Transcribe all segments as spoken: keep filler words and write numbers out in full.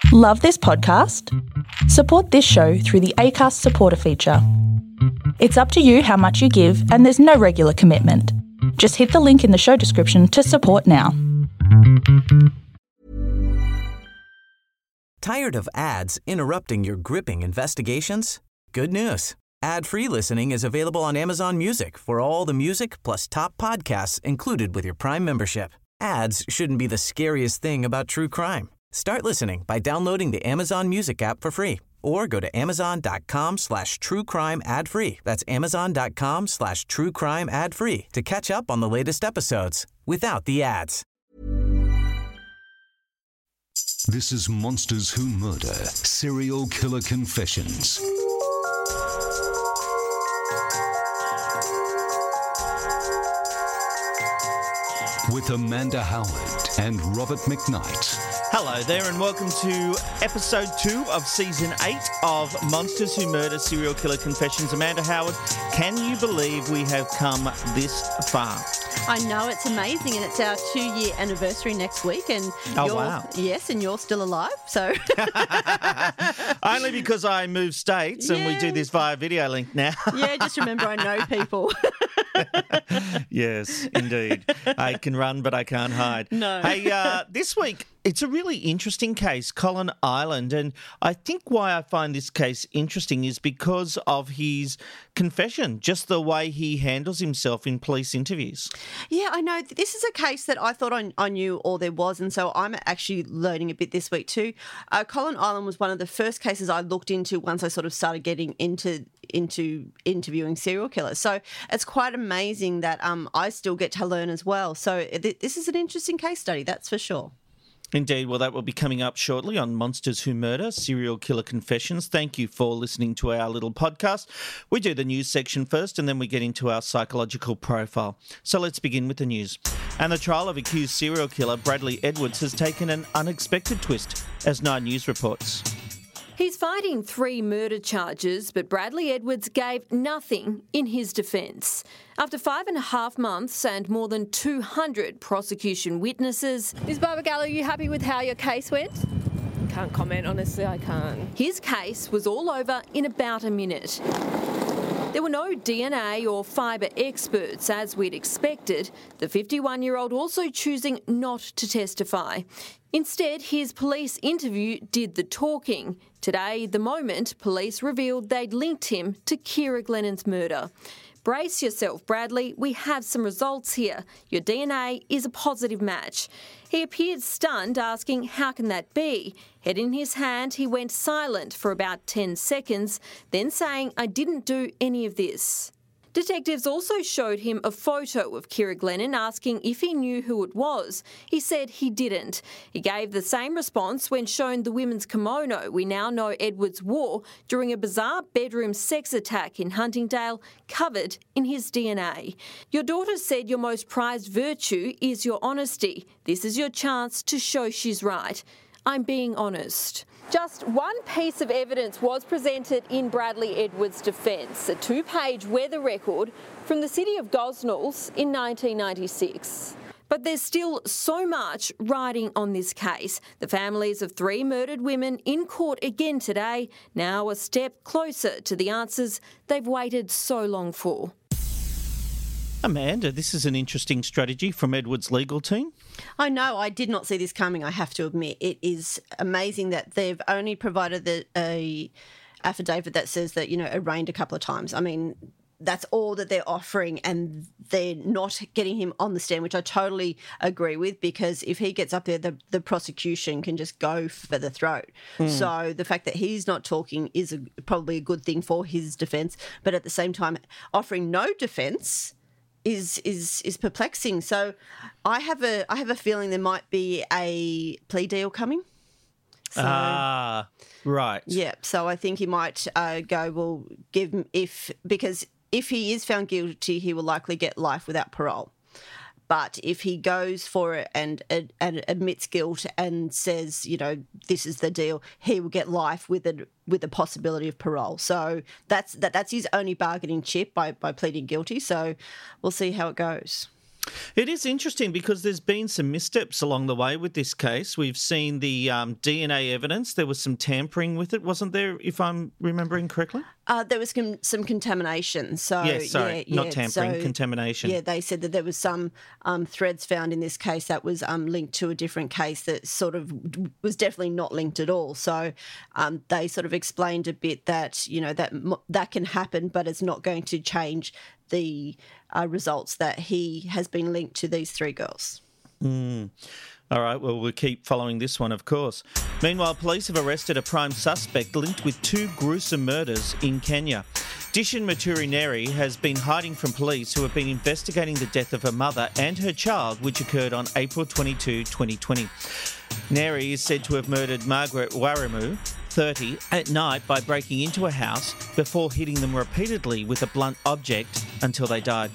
Love this podcast? Support this show through the Acast supporter feature. It's up to you how much you give, and there's no regular commitment. Just hit the link in the show description to support now. Tired of ads interrupting your gripping investigations? Good news. Ad-free listening is available on Amazon Music for all the music plus top podcasts included with your Prime membership. Ads shouldn't be the scariest thing about true crime. Start listening by downloading the Amazon Music app for free or go to amazon.com slash true crime ad free. That's amazon.com slash true crime ad free to catch up on the latest episodes without the ads. This is Monsters Who Murder, Serial Killer Confessions. With Amanda Howard and Robert McKnight. Hello there and welcome to episode two of season eight of Monsters Who Murder Serial Killer Confessions. Amanda Howard, can you believe we have come this far? I know, it's amazing, and it's our two-year anniversary next week. And oh, you're, wow. Yes, and you're still alive, so... Only because I moved states and yeah. we do this via video link now. Yeah, just remember I know people. Yes, indeed. I can run, but I can't hide. No. Hey, uh, this week, it's a really interesting case, Colin Ireland, and I think why I find this case interesting is because of his confession, just the way he handles himself in police interviews. Yeah, I know. This is a case that I thought I, I knew all there was, and so I'm actually learning a bit this week too. Uh, Colin Ireland was one of the first cases I looked into once I sort of started getting into into interviewing serial killers. So it's quite amazing that um, I still get to learn as well. So th- this is an interesting case study, that's for sure. Indeed. Well, that will be coming up shortly on Monsters Who Murder, Serial Killer Confessions. Thank you for listening to our little podcast. We do the news section first and then we get into our psychological profile. So let's begin with the news. And the trial of accused serial killer Bradley Edwards has taken an unexpected twist, as Nine News reports. He's fighting three murder charges, but Bradley Edwards gave nothing in his defence. After five and a half months and more than two hundred prosecution witnesses... Miz Barbagallo, are you happy with how your case went? Can't comment, honestly, I can't. His case was all over in about a minute. There were no D N A or fibre experts, as we'd expected, the fifty-one-year-old also choosing not to testify. Instead, his police interview did the talking. Today, The Moment, police revealed they'd linked him to Ciara Glennon's murder. Brace yourself, Bradley. We have some results here. Your D N A is a positive match. He appeared stunned, asking, how can that be? Head in his hand, he went silent for about ten seconds, then saying, I didn't do any of this. Detectives also showed him a photo of Ciara Glennon, asking if he knew who it was. He said he didn't. He gave the same response when shown the women's kimono we now know Edwards wore during a bizarre bedroom sex attack in Huntingdale, covered in his D N A. Your daughter said your most prized virtue is your honesty. This is your chance to show she's right. I'm being honest. Just one piece of evidence was presented in Bradley Edwards' defence, a two-page weather record from the city of Gosnells in nineteen ninety-six. But there's still so much riding on this case. The families of three murdered women in court again today, now a step closer to the answers they've waited so long for. Amanda, this is an interesting strategy from Edwards' legal team. I know, I did not see this coming, I have to admit. It is amazing that they've only provided the a affidavit that says that, you know, arraigned a couple of times. I mean, that's all that they're offering, and they're not getting him on the stand, which I totally agree with, because if he gets up there, the, the prosecution can just go for the throat. Mm. So the fact that he's not talking is a, probably a good thing for his defence, but at the same time, offering no defence is is is perplexing. So I have a I have a feeling there might be a plea deal coming. So, ah, right. Yeah, so I think he might uh, go, well, give him, if, because if he is found guilty, he will likely get life without parole. But if he goes for it and, and, and admits guilt and says, you know, this is the deal, he will get life with a with the possibility of parole. So that's that that's his only bargaining chip by by pleading guilty. So we'll see how it goes. It is interesting because there's been some missteps along the way with this case. We've seen the um, D N A evidence. There was some tampering with it, wasn't there, if I'm remembering correctly? Uh, there was com- some contamination. So Yes, sorry, yeah, not yeah, tampering, so, contamination. Yeah, they said that there was some um, threads found in this case that was um, linked to a different case that sort of was definitely not linked at all. So um, they sort of explained a bit that, you know, that that can happen, but it's not going to change the uh, results that he has been linked to these three girls. Mm. All right, well, we'll keep following this one, of course. Meanwhile, police have arrested a prime suspect linked with two gruesome murders in Kenya. Dishan Muturi Neri has been hiding from police who have been investigating the death of her mother and her child, which occurred on April twenty-second, twenty twenty. Neri is said to have murdered Margaret Waramu, thirty, at night by breaking into a house before hitting them repeatedly with a blunt object until they died.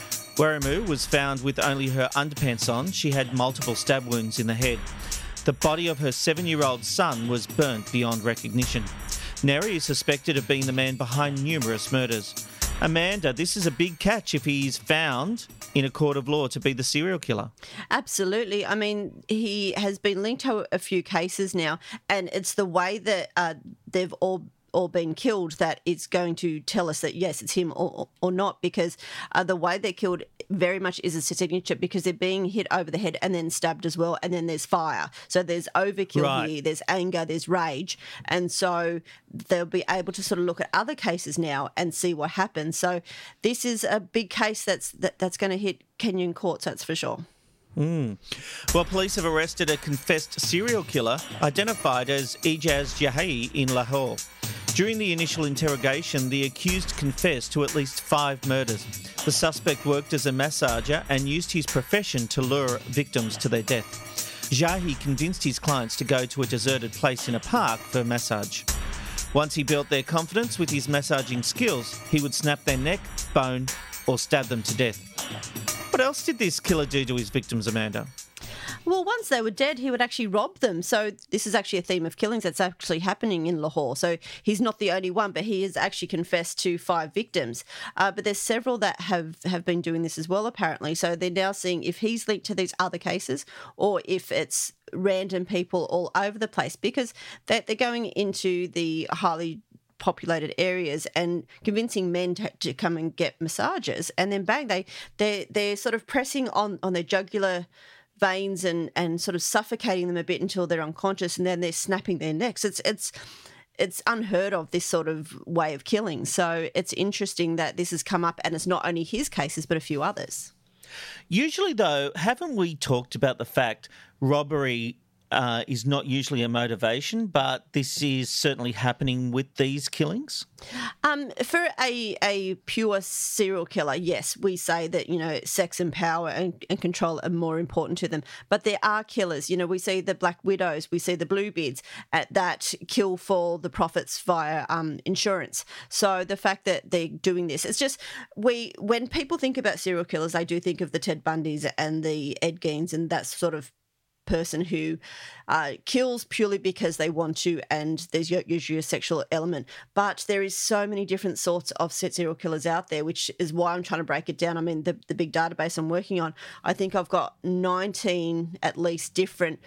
Waramu was found with only her underpants on. She had multiple stab wounds in the head. The body of her seven-year-old son was burnt beyond recognition. Neri is suspected of being the man behind numerous murders. Amanda, this is a big catch if he's found in a court of law to be the serial killer. Absolutely. I mean, he has been linked to a few cases now, and it's the way that uh, they've all all been killed that it's going to tell us that, yes, it's him or, or not, because uh, the way they're killed very much is a signature because they're being hit over the head and then stabbed as well, and then there's fire. So there's overkill Right. here, there's anger, there's rage, and so they'll be able to sort of look at other cases now and see what happens. So this is a big case that's that, that's going to hit Kenyan courts, that's for sure. Mm. Well, police have arrested a confessed serial killer identified as Ijaz Jahi in Lahore. During the initial interrogation, the accused confessed to at least five murders. The suspect worked as a massager and used his profession to lure victims to their death. Jahi convinced his clients to go to a deserted place in a park for a massage. Once he built their confidence with his massaging skills, he would snap their neck, bone, or stab them to death. What else did this killer do to his victims, Amanda? Well, once they were dead, he would actually rob them. So this is actually a theme of killings that's actually happening in Lahore. So he's not the only one, but he has actually confessed to five victims. Uh, but there's several that have, have been doing this as well, apparently. So they're now seeing if he's linked to these other cases or if it's random people all over the place, because they're, they're going into the highly populated areas and convincing men to, to come and get massages, and then bang, they they they're sort of pressing on on their jugular veins and and sort of suffocating them a bit until they're unconscious, and then they're snapping their necks. It's it's it's unheard of, this sort of way of killing. So it's interesting that this has come up, and it's not only his cases but a few others. Usually, though, haven't we talked about the fact robbery uh, is not usually a motivation, but this is certainly happening with these killings? Um, for a, a pure serial killer, yes, we say that, you know, sex and power and, and control are more important to them. But there are killers. You know, we see the Black Widows, we see the Bluebeards uh, that kill for the profits via um, insurance. So the fact that they're doing this, it's just, we when people think about serial killers, they do think of the Ted Bundys and the Ed Geins and that sort of person who uh, kills purely because they want to, and there's usually a sexual element. But there is so many different sorts of serial killers out there, which is why I'm trying to break it down. I mean, the, the big database I'm working on, I think I've got nineteen at least different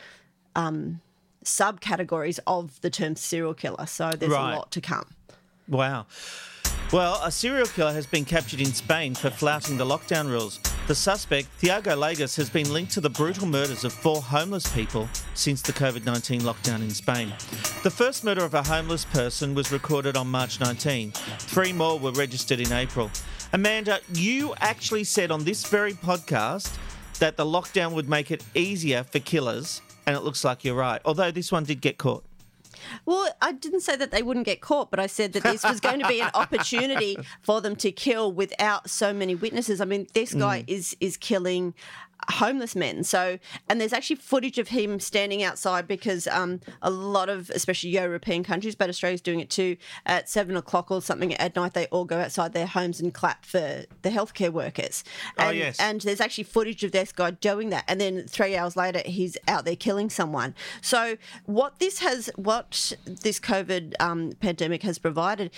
um, subcategories of the term serial killer. So there's Right. a lot to come. Wow. Well, a serial killer has been captured in Spain for flouting the lockdown rules. The suspect, Thiago Lagas, has been linked to the brutal murders of four homeless people since the COVID nineteen lockdown in Spain. The first murder of a homeless person was recorded on March nineteenth. Three more were registered in April. Amanda, you actually said on this very podcast that the lockdown would make it easier for killers, and it looks like you're right, although this one did get caught. Well, I didn't say that they wouldn't get caught, but I said that this was going to be an opportunity for them to kill without so many witnesses. I mean, this guy mm. is is killing homeless men. So, and there's actually footage of him standing outside because um, a lot of, especially European countries, but Australia's doing it too, at seven o'clock or something at night, they all go outside their homes and clap for the healthcare workers. And, oh, yes. And there's actually footage of this guy doing that. And then three hours later, he's out there killing someone. So what this has, what this COVID um, pandemic has provided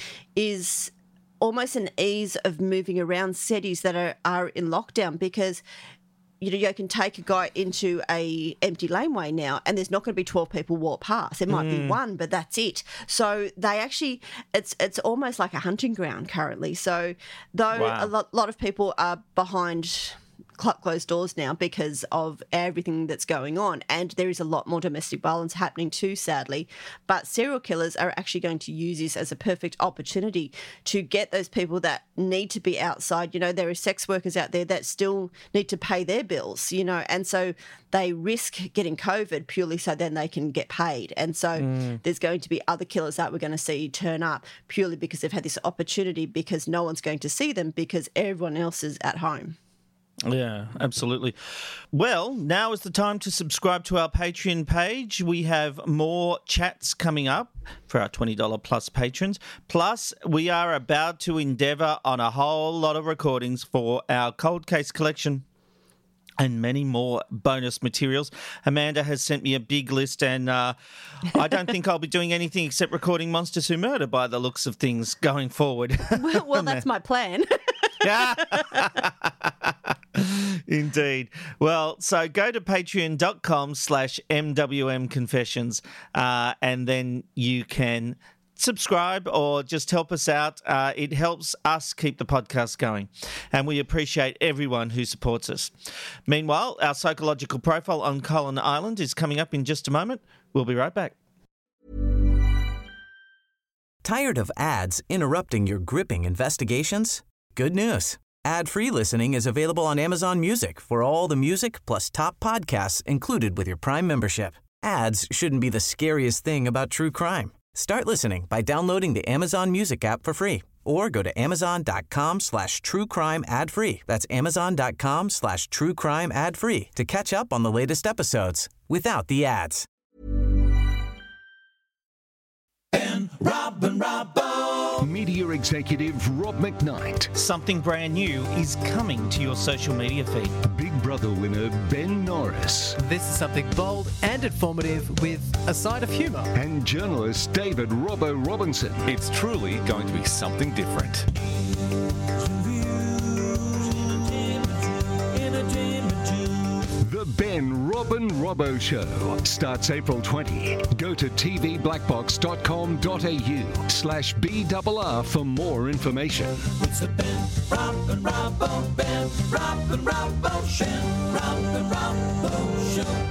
is almost an ease of moving around cities that are, are in lockdown, because you know, you can take a guy into a empty laneway now, and there's not going to be twelve people walk past. There might mm. be one, but that's it. So they actually, it's it's almost like a hunting ground currently. So though wow. a lot, lot of people are behind closed doors now because of everything that's going on, and there is a lot more domestic violence happening too, sadly, but serial killers are actually going to use this as a perfect opportunity to get those people that need to be outside. You know, there are sex workers out there that still need to pay their bills, you know, and so they risk getting COVID purely so then they can get paid. And so mm. there's going to be other killers that we're going to see turn up purely because they've had this opportunity, because no one's going to see them because everyone else is at home. Yeah, absolutely. Well, now is the time to subscribe to our Patreon page. We have more chats coming up for our twenty dollars plus patrons. Plus, we are about to endeavour on a whole lot of recordings for our Cold Case collection and many more bonus materials. Amanda has sent me a big list, and uh, I don't think I'll be doing anything except recording Monsters Who Murder by the looks of things going forward. Well, well that's my plan. Indeed. Well, so go to patreon.com slash MWM Confessions uh, and then you can subscribe or just help us out. Uh, it helps us keep the podcast going, and we appreciate everyone who supports us. Meanwhile, our psychological profile on Colin Island is coming up in just a moment. We'll be right back. Tired of ads interrupting your gripping investigations? Good news. Ad-free listening is available on Amazon Music for all the music plus top podcasts included with your Prime membership. Ads shouldn't be the scariest thing about true crime. Start listening by downloading the Amazon Music app for free or go to amazon.com slash true crime ad free. That's amazon.com slash true crime ad free to catch up on the latest episodes without the ads. And Rob and Robbo. Media executive Rob McKnight. Something brand new is coming to your social media feed. Big Brother winner Ben Norris. This is something bold and informative with a side of humour. And journalist David Robbo Robinson. It's truly going to be something different. The Ben Robin Robbo Show starts April twentieth. Go to tvblackbox.com.au slash BRR for more information. It's the Ben Robin Robbo, Ben Robin Robbo Show, Robin Robbo Show.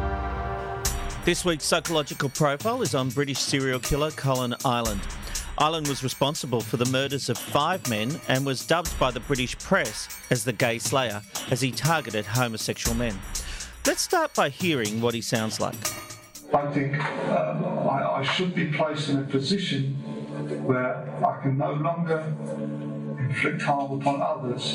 This week's psychological profile is on British serial killer Colin Island. Island was responsible for the murders of five men and was dubbed by the British press as the Gay Slayer, as he targeted homosexual men. Let's start by hearing what he sounds like. I think um, I, I should be placed in a position where I can no longer inflict harm upon others.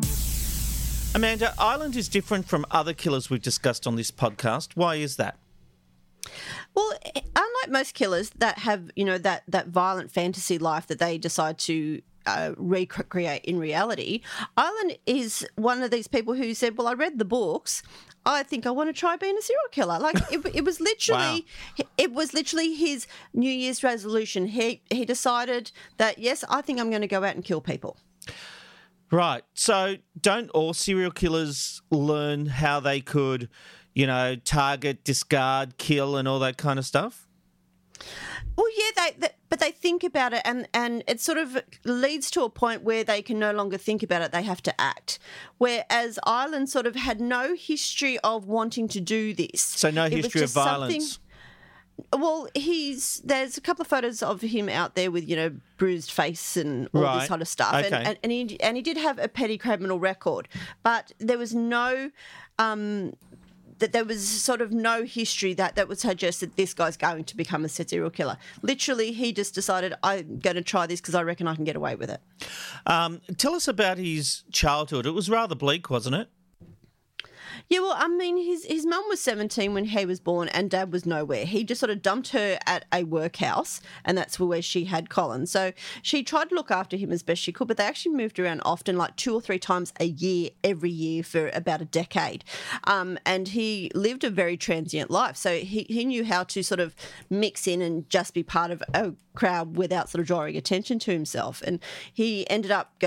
Amanda, Island is different from other killers we've discussed on this podcast. Why is that? Well, unlike most killers that have, you know, that, that violent fantasy life that they decide to uh, recreate in reality, Island is one of these people who said, well, I read the books. I think I want to try being a serial killer. Like it, it was literally, wow. it was literally his New Year's resolution. He he decided that, yes, I think I'm going to go out and kill people. Right. So don't all serial killers learn how they could, you know, target, discard, kill and all that kind of stuff? Well, yeah, they, they, but they think about it and, and it sort of leads to a point where they can no longer think about it. They have to act. Whereas Island sort of had no history of wanting to do this. So no history of violence. Well, he's there's a couple of photos of him out there with, you know, bruised face and all right. this sort of stuff. Okay. And, and, and, he, and he did have a petty criminal record. But there was no... Um, that there was sort of no history that, that would suggest that this guy's going to become a serial killer. Literally, he just decided, I'm going to try this because I reckon I can get away with it. Um, tell us about his childhood. It was rather bleak, wasn't it? Yeah, well, I mean, his his mum was seventeen when he was born and dad was nowhere. He just sort of dumped her at a workhouse and that's where she had Colin. So she tried to look after him as best she could, but they actually moved around often, like two or three times a year, every year for about a decade. Um, and he lived a very transient life. So he, he knew how to sort of mix in and just be part of a crowd without sort of drawing attention to himself. And he ended up going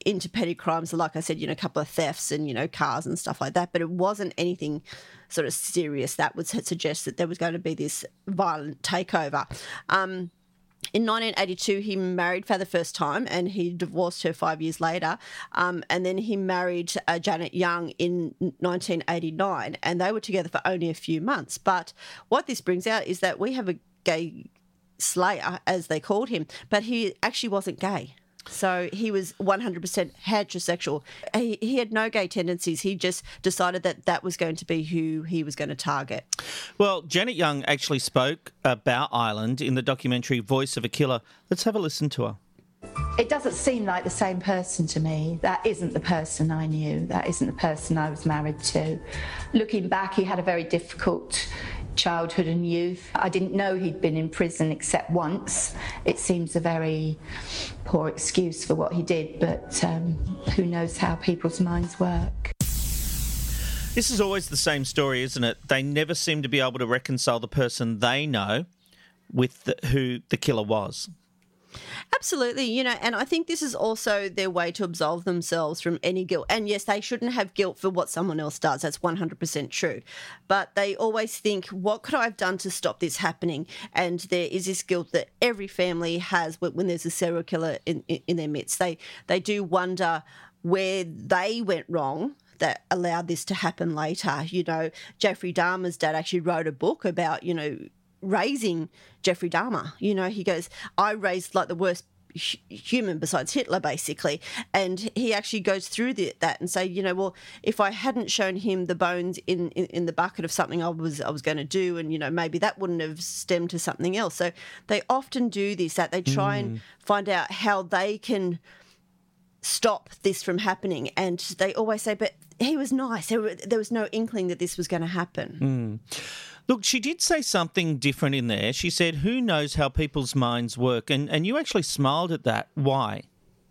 into petty crimes, like I said, you know, a couple of thefts and, you know, cars and stuff like that. But it wasn't anything sort of serious that would suggest that there was going to be this violent takeover. Um, In nineteen eighty-two, he married for the first time, and he divorced her five years later. Um, and then he married uh, Janet Young in nineteen eighty-nine, and they were together for only a few months. But what this brings out is that we have a gay slayer, as they called him, but he actually wasn't gay. So he was one hundred percent heterosexual. He, he had no gay tendencies. He just decided that that was going to be who he was going to target. Well, Janet Young actually spoke about Ireland in the documentary Voice of a Killer. Let's have a listen to her. It doesn't seem like the same person to me. That isn't the person I knew. That isn't the person I was married to. Looking back, he had a very difficult childhood and youth. I didn't know he'd been in prison except once. It seems a very poor excuse for what he did, but um, who knows how people's minds work. This is always the same story, isn't it? They never seem to be able to reconcile the person they know with the, who the killer was. Absolutely, you know, and I think this is also their way to absolve themselves from any guilt. And yes, they shouldn't have guilt for what someone else does. That's one hundred percent true. But they always think, what could I have done to stop this happening? And there is this guilt that every family has when there's a serial killer in, in, in their midst. They, they do wonder where they went wrong that allowed this to happen later. You know, Jeffrey Dahmer's dad actually wrote a book about, you know, raising Jeffrey Dahmer. You know, he goes, I raised like the worst h- human besides Hitler, basically. And he actually goes through the, that and say, you know, well, if I hadn't shown him the bones in, in, in the bucket of something I was I was going to do, and, you know, maybe that wouldn't have stemmed to something else. So they often do this, that they try mm. and find out how they can stop this from happening. And they always say, but he was nice. There, there was no inkling that this was going to happen. Mm. Look, she did say something different in there. She said, who knows how people's minds work? And and you actually smiled at that. Why?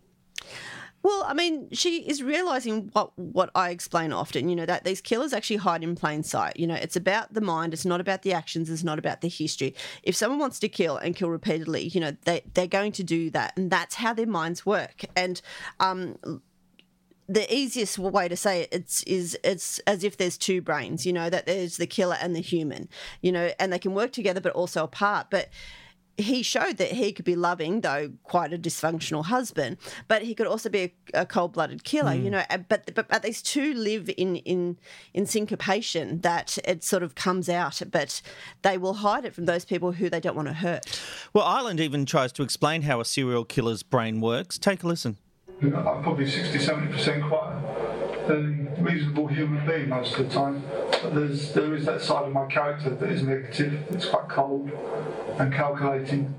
Well, I mean, she is realising what, what I explain often, you know, that these killers actually hide in plain sight. You know, it's about the mind. It's not about the actions. It's not about the history. If someone wants to kill and kill repeatedly, you know, they, they're going to do that. And that's how their minds work. And um the easiest way to say it it's, is it's as if there's two brains, you know, that there's the killer and the human, you know, and they can work together but also apart. But he showed that he could be loving, though quite a dysfunctional husband, but he could also be a, a cold-blooded killer, mm. you know. But, but but these two live in, in in syncopation that it sort of comes out, but they will hide it from those people who they don't want to hurt. Well, Ireland even tries to explain how a serial killer's brain works. Take a listen. You know, I'm probably sixty, seventy percent quite a reasonable human being most of the time. But there's, there is that side of my character that is negative. It's quite cold and calculating.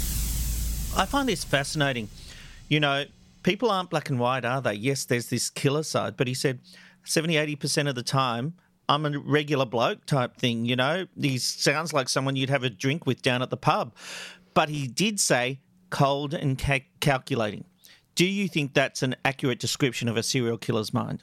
I find this fascinating. You know, people aren't black and white, are they? Yes, there's this killer side, but he said seventy, eighty percent of the time, I'm a regular bloke type thing, you know. He sounds like someone you'd have a drink with down at the pub. But he did say cold and ca- calculating. Do you think that's an accurate description of a serial killer's mind?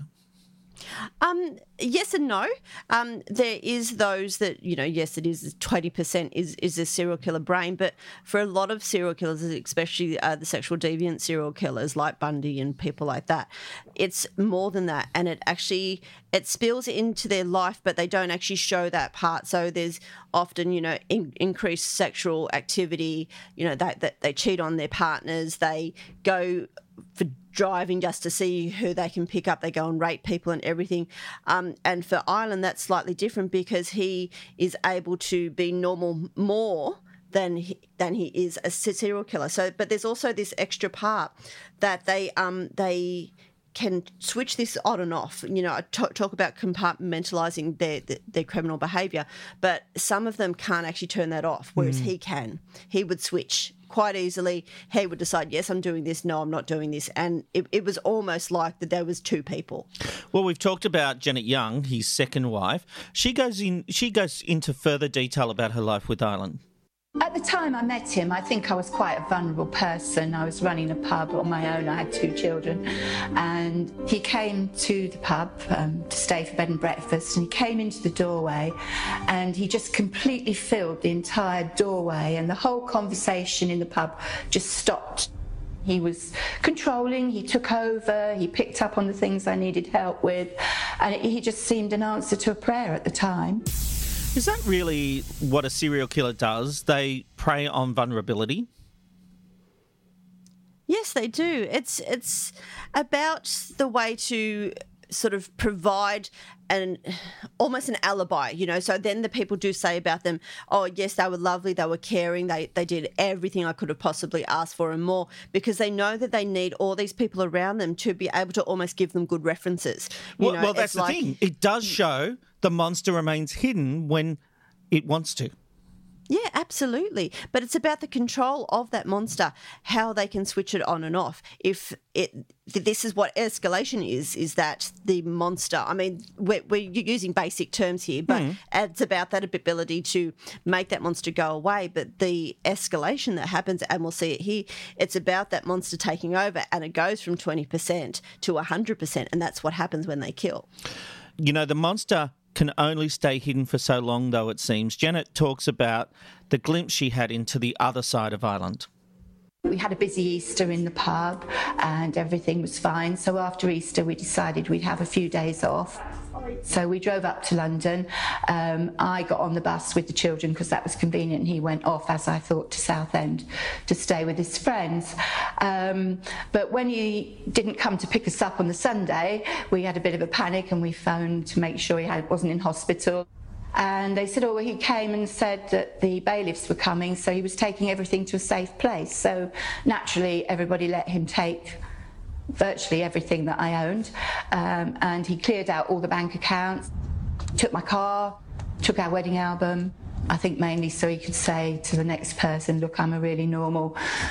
Um, yes and no. Um, there is those that, you know, yes, it is twenty percent is, is a serial killer brain, but for a lot of serial killers, especially uh, the sexual deviant serial killers like Bundy and people like that, it's more than that. And it actually, it spills into their life, but they don't actually show that part. So there's often, you know, in, increased sexual activity, you know, that, that they cheat on their partners, they go for driving just to see who they can pick up. They go and rape people and everything. Um, and for Ireland, that's slightly different because he is able to be normal more than he, than he is a serial killer. So, but there's also this extra part that they um they can switch this on and off. You know, I talk, talk about compartmentalising their, their their criminal behaviour, but some of them can't actually turn that off, whereas mm. he can. He would switch quite easily. He would decide, yes, I'm doing this, no, I'm not doing this. And it, it was almost like that there was two people. Well, we've talked about Janet Young, his second wife. She goes in. She goes into further detail about her life with Ireland. At the time I met him, I think I was quite a vulnerable person. I was running a pub on my own. I had two children. And he came to the pub um, to stay for bed and breakfast, and he came into the doorway and he just completely filled the entire doorway, and the whole conversation in the pub just stopped. He was controlling, he took over, he picked up on the things I needed help with, and it, he just seemed an answer to a prayer at the time. Is that really what a serial killer does? They prey on vulnerability? Yes, they do. It's it's about the way to sort of provide an almost an alibi, you know. So then the people do say about them, oh, yes, they were lovely, they were caring, they they did everything I could have possibly asked for and more, because they know that they need all these people around them to be able to almost give them good references. You Well, know, well that's it's the like, thing. It does show the monster remains hidden when it wants to. Yeah, absolutely. But it's about the control of that monster, how they can switch it on and off. If it, this is what escalation is, is that the monster, I mean, we're, we're using basic terms here, but Mm. it's about that ability to make that monster go away. But the escalation that happens, and we'll see it here, it's about that monster taking over, and it goes from twenty percent to one hundred percent, and that's what happens when they kill. You know, the monster can only stay hidden for so long, though, it seems. Janet talks about the glimpse she had into the other side of Ireland. We had a busy Easter in the pub and everything was fine. So after Easter, we decided we'd have a few days off. So we drove up to London. Um, I got on the bus with the children because that was convenient, and he went off, as I thought, to Southend to stay with his friends. Um, but when he didn't come to pick us up on the Sunday, we had a bit of a panic and we phoned to make sure he had, wasn't in hospital. And they said, oh, well, he came and said that the bailiffs were coming, so he was taking everything to a safe place. So naturally, everybody let him take virtually everything that I owned. Um, and he cleared out all the bank accounts, took my car, took our wedding album, I think mainly so he could say to the next person, look, I'm a really normal,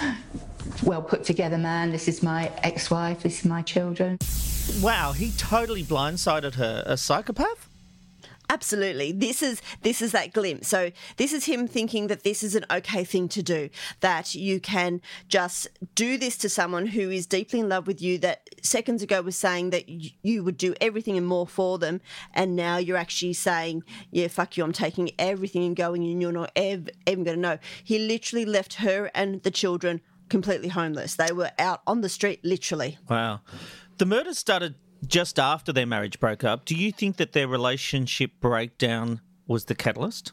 well put together man. This is my ex-wife, this is my children. Wow, he totally blindsided her. A psychopath? Absolutely. This is this is that glimpse. So this is him thinking that this is an okay thing to do, that you can just do this to someone who is deeply in love with you, that seconds ago was saying that you would do everything and more for them, and now you're actually saying, yeah, fuck you, I'm taking everything and going, and you're not ever, even going to know. He literally left her and the children completely homeless. They were out on the street, literally. Wow. The murder started just after their marriage broke up. Do you think that their relationship breakdown was the catalyst?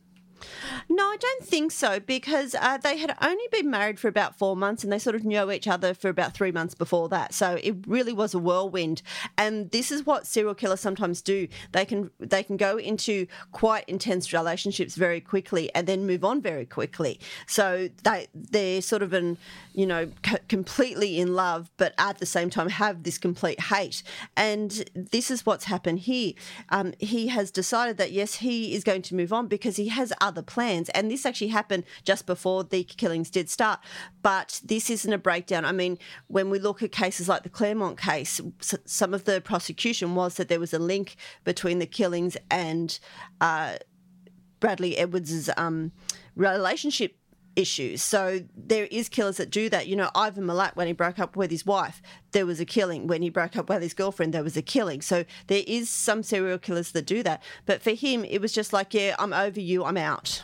No, I don't think so, because uh, they had only been married for about four months and they sort of knew each other for about three months before that. So it really was a whirlwind. And this is what serial killers sometimes do. They can they can go into quite intense relationships very quickly and then move on very quickly. So they, they're sort of an, you know, c- completely in love, but at the same time have this complete hate. And this is what's happened here. Um, he has decided that, yes, he is going to move on because he has other plans, and this actually happened just before the killings did start. But this isn't a breakdown. I mean, when we look at cases like the Claremont case, some of the prosecution was that there was a link between the killings and uh, Bradley Edwards' um, relationship issues. So there is killers that do that. You know, Ivan Milat, when he broke up with his wife, there was a killing. When he broke up with his girlfriend, there was a killing. So there is some serial killers that do that. But for him, it was just like, yeah, I'm over you, I'm out.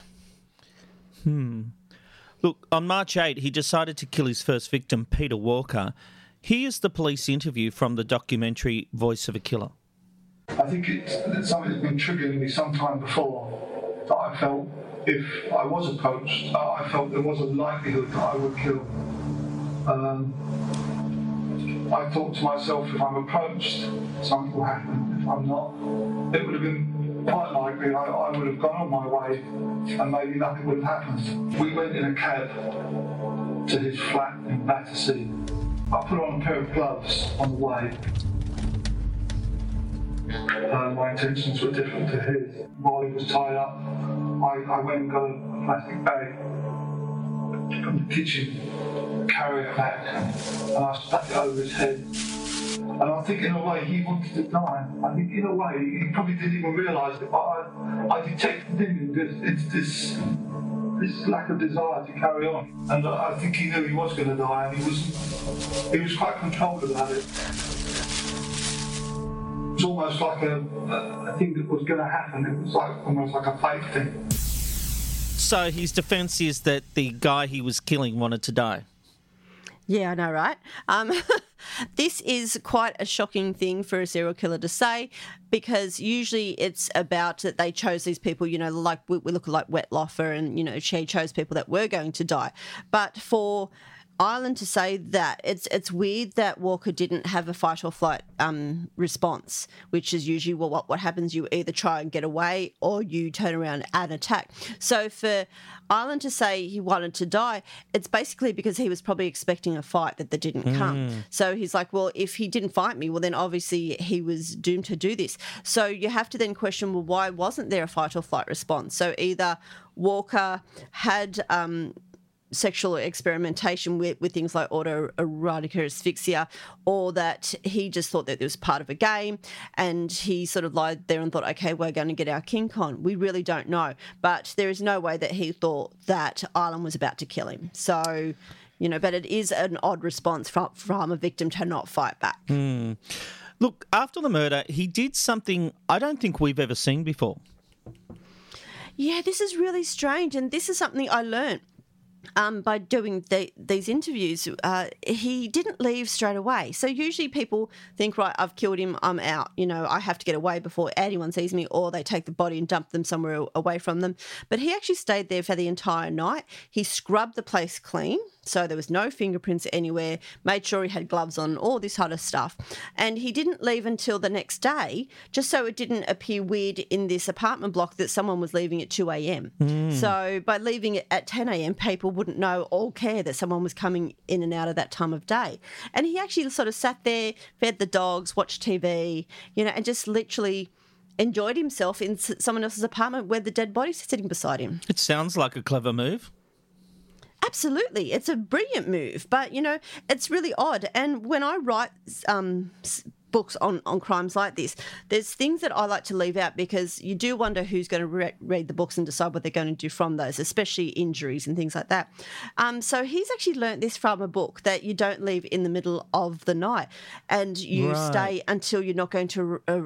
Hmm. Look, on March eighth, he decided to kill his first victim, Peter Walker. Here's the police interview from the documentary Voice of a Killer. I think it's, it's something that's been triggering me some time before, that I felt if I was approached, uh, I felt there was a likelihood that I would kill. Um, I thought to myself, if I'm approached, something will happen. If I'm not, it would have been quite likely I, I would have gone on my way and maybe nothing would have happened. We went in a cab to his flat in Battersea. I put on a pair of gloves on the way. Uh, my intentions were different to his. While he was tied up, I, I went and got a plastic bag from the kitchen, carrier bag, and I stuck it over his head. And I think in a way he wanted to die. I think in a way he probably didn't even realise it, but I, I detected in him this, it's this, this lack of desire to carry on. And I think he knew he was going to die, and he was, he was quite controlled about it. It was almost like a, a thing that was going to happen. It was like almost like a fate thing. So his defence is that the guy he was killing wanted to die? Yeah, I know, right? Um, this is quite a shocking thing for a serial killer to say, because usually it's about that they chose these people, you know, like we, we look like Wettloffer, and, you know, she chose people that were going to die. But for Ireland to say that, it's it's weird that Walker didn't have a fight or flight um, response, which is usually well, what, what happens. You either try and get away or you turn around and attack. So for Ireland to say he wanted to die, it's basically because he was probably expecting a fight that, that didn't mm. come. So he's like, well, if he didn't fight me, well, then obviously he was doomed to do this. So you have to then question, well, why wasn't there a fight or flight response? So either Walker had Um, sexual experimentation with, with things like autoerotic asphyxia, or that he just thought that it was part of a game and he sort of lied there and thought, okay, we're going to get our kink on. We really don't know. But there is no way that he thought that Ireland was about to kill him. So, you know, but it is an odd response from, from a victim to not fight back. Mm. Look, after the murder, he did something I don't think we've ever seen before. Yeah, this is really strange, and this is something I learned Um, by doing the, these interviews. Uh, he didn't leave straight away. So usually people think, right, I've killed him, I'm out. You know, I have to get away before anyone sees me, or they take the body and dump them somewhere away from them. But he actually stayed there for the entire night. He scrubbed the place clean, so there was no fingerprints anywhere, made sure he had gloves on, all this sort of stuff. And he didn't leave until the next day, just so it didn't appear weird in this apartment block that someone was leaving at two a.m. Mm. So by leaving it at ten a.m, people wouldn't know or care that someone was coming in and out of that time of day. And he actually sort of sat there, fed the dogs, watched T V, you know, and just literally enjoyed himself in someone else's apartment where the dead body's sitting beside him. It sounds like a clever move. Absolutely. It's a brilliant move, but, you know, it's really odd. And when I write um, books on, on crimes like this, there's things that I like to leave out, because you do wonder who's going to re- read the books and decide what they're going to do from those, especially injuries and things like that. Um, so he's actually learnt this from a book, that you don't leave in the middle of the night, and you right. stay until you're not going to... Uh,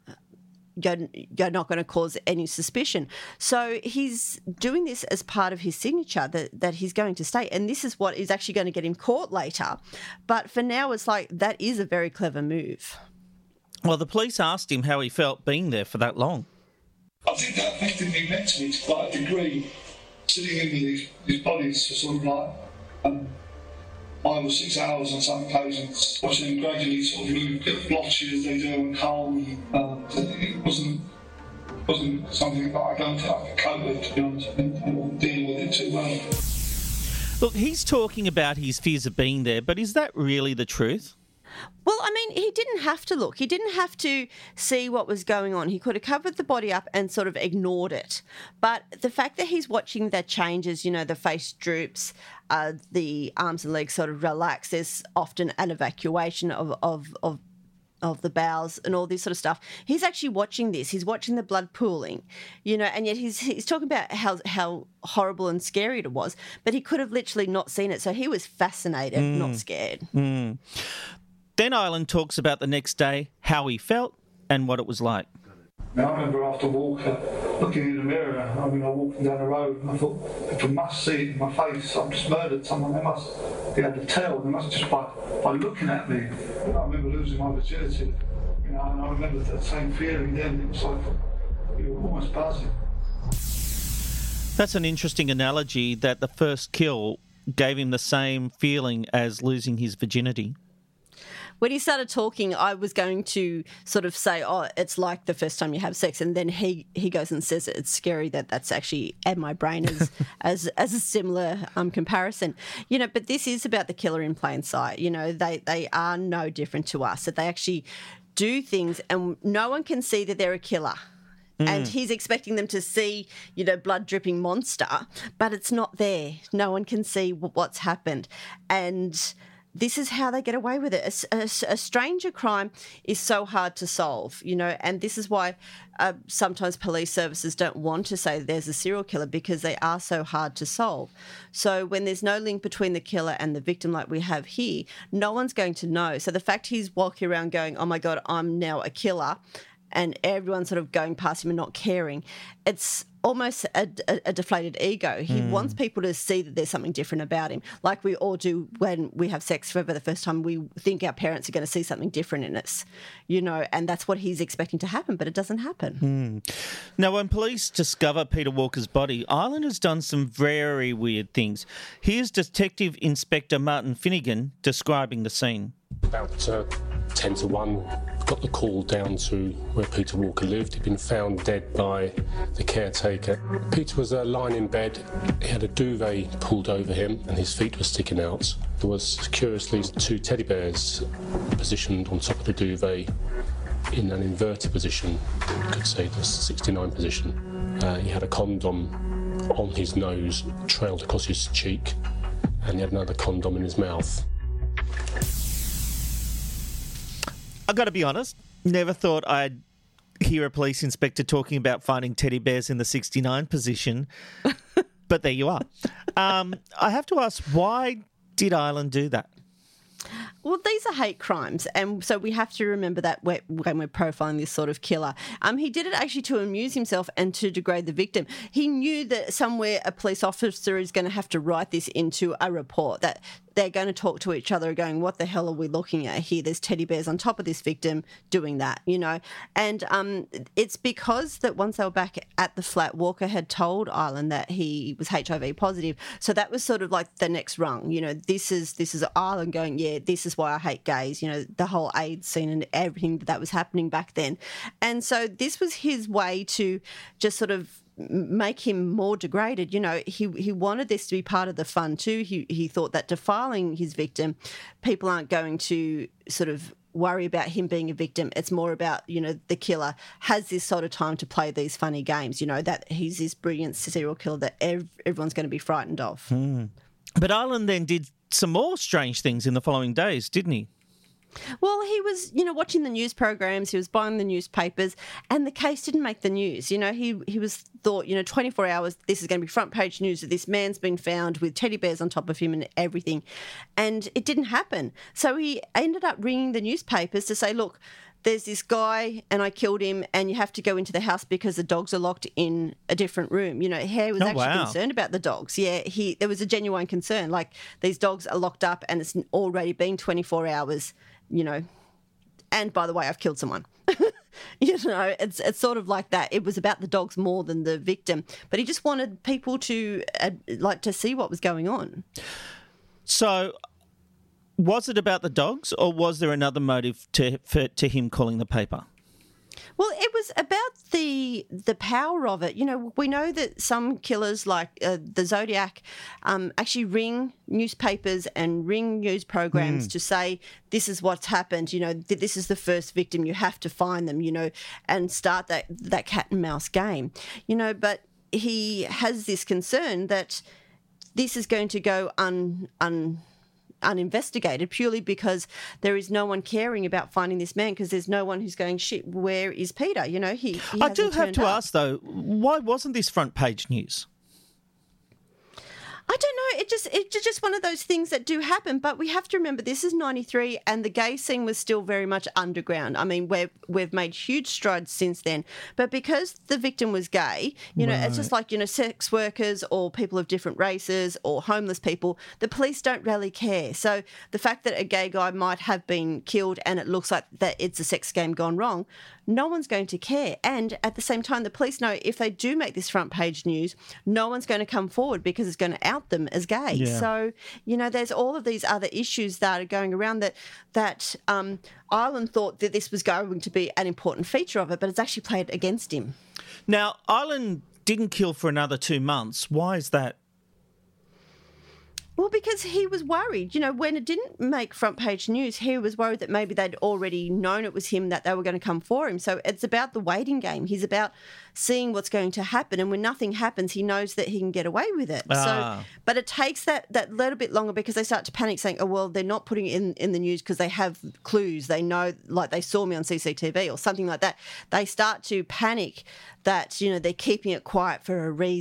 You're, you're not going to cause any suspicion. So he's doing this as part of his signature, that, that he's going to stay. And this is what is actually going to get him caught later. But for now, it's like, that is a very clever move. Well, the police asked him how he felt being there for that long. I think that affected me mentally to quite a degree, sitting in with these, these bodies for sort of like um, five or six hours on some occasions, watching them gradually sort of move, get blotchy as they do and cold. Um, it wasn't wasn't something that I don't think I could cope with, to be honest, and, and dealing with it too well. Look, he's talking about his fears of being there, but is that really the truth? Well, I mean, he didn't have to look. He didn't have to see what was going on. He could have covered the body up and sort of ignored it. But the fact that he's watching the changes, you know, the face droops, uh, the arms and legs sort of relax, there's often an evacuation of, of, of of the bowels and all this sort of stuff. He's actually watching this. He's watching the blood pooling, you know, and yet he's he's talking about how how horrible and scary it was, but he could have literally not seen it. So he was fascinated, mm. not scared. Mm. Then Ireland talks about the next day, how he felt and what it was like. Now, I remember after Walker looking in the mirror, I mean, I walked down the road and I thought, if I must see it in my face, I've just murdered someone, they must be able to tell, they must just by, by looking at me. I remember losing my virginity, you know, and I remember that same feeling then, it was like, you were almost buzzing. That's an interesting analogy, that the first kill gave him the same feeling as losing his virginity. When he started talking, I was going to sort of say, oh, it's like the first time you have sex. And then he, he goes and says it's scary that that's actually in my brain as as, as a similar um, comparison. You know, but this is about the killer in plain sight. You know, they, they are no different to us. That they actually do things and no one can see that they're a killer. Mm. And he's expecting them to see, you know, blood-dripping monster, but it's not there. No one can see what's happened. And this is how they get away with it. A, a, a stranger crime is so hard to solve, you know, and this is why uh, sometimes police services don't want to say there's a serial killer, because they are so hard to solve. So when there's no link between the killer and the victim like we have here, no one's going to know. So the fact he's walking around going, oh, my God, I'm now a killer, and everyone's sort of going past him and not caring, it's almost a, a, a deflated ego. He Mm. wants people to see that there's something different about him, like we all do when we have sex for the first time. We think our parents are going to see something different in us, you know, and that's what he's expecting to happen, but it doesn't happen. Mm. Now, when police discover Peter Walker's body, Ireland has done some very weird things. Here's Detective Inspector Martin Finnegan describing the scene. About uh, ten to one, got the call down to where Peter Walker lived. He'd been found dead by the caretaker. Peter was uh, lying in bed. He had a duvet pulled over him and his feet were sticking out. There was, curiously, two teddy bears positioned on top of the duvet in an inverted position. You could say the sixty-nine position. Uh, he had a condom on his nose, trailed across his cheek, and he had another condom in his mouth. I've got to be honest, never thought I'd hear a police inspector talking about finding teddy bears in the sixty-nine position, but there you are. Um, I have to ask, why did Ireland do that? Well, these are hate crimes, and so we have to remember that when we're profiling this sort of killer. Um, he did it actually to amuse himself and to degrade the victim. He knew that somewhere a police officer is going to have to write this into a report, that they're going to talk to each other going, what the hell are we looking at here? There's teddy bears on top of this victim doing that, you know. And um, it's because that once they were back at the flat, Walker had told Ireland that he was H I V positive. So that was sort of like the next rung. You know, this is this is Ireland going, yeah, this is why I hate gays, you know, the whole AIDS scene and everything that was happening back then. And so this was his way to just sort of make him more degraded. You know, he he wanted this to be part of the fun too. He he thought that defiling his victim, people aren't going to sort of worry about him being a victim. It's more about, you know, the killer has this sort of time to play these funny games, you know, that he's this brilliant serial killer that ev- everyone's going to be frightened of. Hmm. But Ireland then did some more strange things in the following days, didn't he? Well, he was, you know, watching the news programs, he was buying the newspapers, and the case didn't make the news. You know, he he was thought, you know, twenty-four hours, this is going to be front page news that this man's been found with teddy bears on top of him and everything. And it didn't happen. So he ended up ringing the newspapers to say, look, there's this guy and I killed him and you have to go into the house because the dogs are locked in a different room. You know, he was Oh, actually wow. concerned about the dogs. Yeah, he there was a genuine concern. Like, these dogs are locked up and it's already been twenty-four hours, you know. And by the way, I've killed someone. You know, it's it's sort of like that. It was about the dogs more than the victim. But he just wanted people to, uh, like, to see what was going on. So was it about the dogs, or was there another motive to for, to him calling the paper? Well, it was about the the power of it. You know, we know that some killers, like uh, the Zodiac, um, actually ring newspapers and ring news programs Mm. to say, this is what's happened, you know, th- this is the first victim, you have to find them, you know, and start that, that cat and mouse game. You know, but he has this concern that this is going to go un... un uninvestigated purely because there is no one caring about finding this man, because there's no one who's going, shit, where is Peter? You know, he, he I do hasn't have turned to up. ask, though, why wasn't this front page news? I don't know. It just it's just one of those things that do happen. But we have to remember this is ninety-three, and the gay scene was still very much underground. I mean, we've we've made huge strides since then. But because the victim was gay, you know, it's just Right. like, you know, sex workers or people of different races or homeless people. The police don't really care. So the fact that a gay guy might have been killed and it looks like that it's a sex game gone wrong, no one's going to care. And at the same time, the police know if they do make this front page news, no one's going to come forward because it's going to out them as gay. Yeah. So, you know, there's all of these other issues that are going around that that um, Ireland thought that this was going to be an important feature of it, but it's actually played against him. Now, Ireland didn't kill for another two months. Why is that? Well, because he was worried. You know, when it didn't make front page news, he was worried that maybe they'd already known it was him, that they were going to come for him. So it's about the waiting game. He's about seeing what's going to happen. And when nothing happens, he knows that he can get away with it. Ah. So, but it takes that, that little bit longer because they start to panic saying, oh, well, they're not putting it in, in the news because they have clues. They know, like they saw me on C C T V or something like that. They start to panic that, you know, they're keeping it quiet for a reason.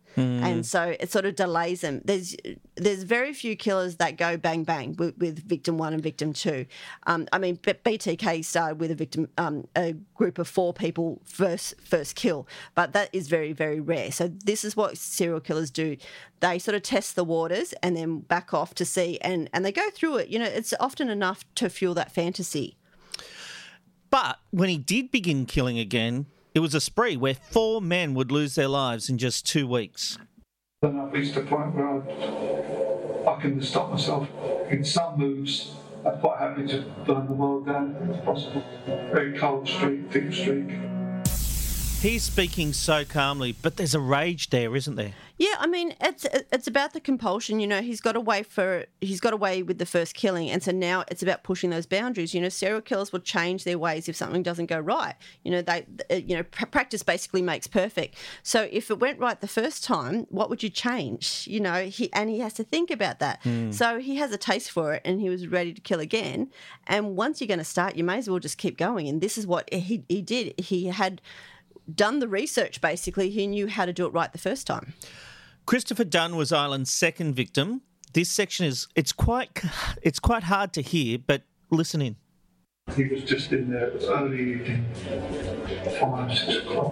Mm. And so it sort of delays them. There's there's very few killers that go bang bang with, with victim one and victim two. Um, I mean, B T K started with a victim, um, a group of four people first first kill, but that is very very rare. So this is what serial killers do. They sort of test the waters and then back off to see, and and they go through it. You know, it's often enough to fuel that fantasy. But when he did begin killing again, it was a spree where four men would lose their lives in just two weeks. Then I've reached a point where I, I can stop myself. In some moods, I'm quite happy to burn the world down if possible. Very cold streak, thick streak. He's speaking so calmly, but there's a rage there, isn't there? Yeah, I mean, it's it's about the compulsion. You know, he's got away for he's got away with the first killing, and so now it's about pushing those boundaries. You know, serial killers will change their ways if something doesn't go right. You know, they you know practice basically makes perfect. So if it went right the first time, what would you change? You know, he and he has to think about that. Mm. So he has a taste for it, and he was ready to kill again. And once you're going to start, you may as well just keep going. And this is what he he did. He had done the research, basically. He knew how to do it right the first time. Christopher Dunn was Ireland's second victim. This section is, it's quite it's quite hard to hear, but listen in. He was just in there early evening, five, six o'clock.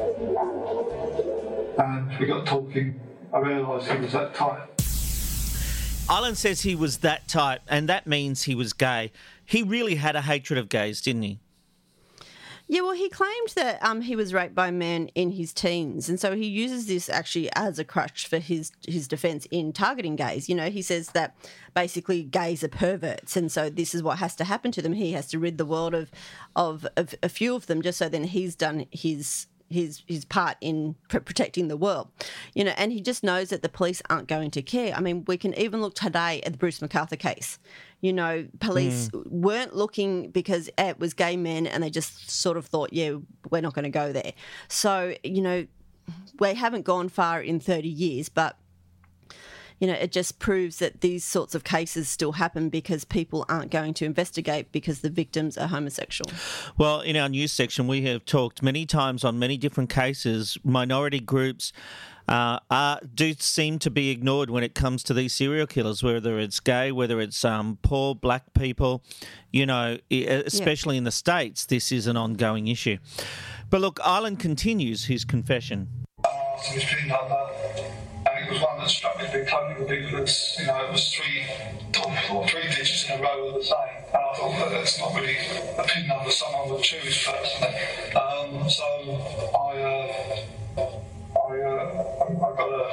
And we got talking. I realised he was that type. Ireland says he was that type, and that means he was gay. He really had a hatred of gays, didn't he? Yeah, well, he claimed that um, he was raped by a man in his teens, and so he uses this actually as a crutch for his his defence in targeting gays. You know, he says that basically gays are perverts, and so this is what has to happen to them. He has to rid the world of of, of a few of them, just so then he's done his his his part in pr- protecting the world. You know, and he just knows that the police aren't going to care. I mean, we can even look today at the Bruce McArthur case. You know, police mm. weren't looking because it was gay men, and they just sort of thought, yeah, we're not going to go there. So, you know, we haven't gone far in thirty years, but, you know, it just proves that these sorts of cases still happen because people aren't going to investigate because the victims are homosexual. Well, in our news section, we have talked many times on many different cases. Minority groups Uh, are, do seem to be ignored when it comes to these serial killers, whether it's gay, whether it's um, poor black people, you know, especially yeah. in the States, this is an ongoing issue. But look, Ireland continues his confession. Uh, so it's been like that. And it was one that struck me a bit totally ridiculous. You know, it was three, or three digits in a row of the same. And I thought, well, that's not really a pin number someone would choose personally. Um, so I... Uh, I, uh, I got a,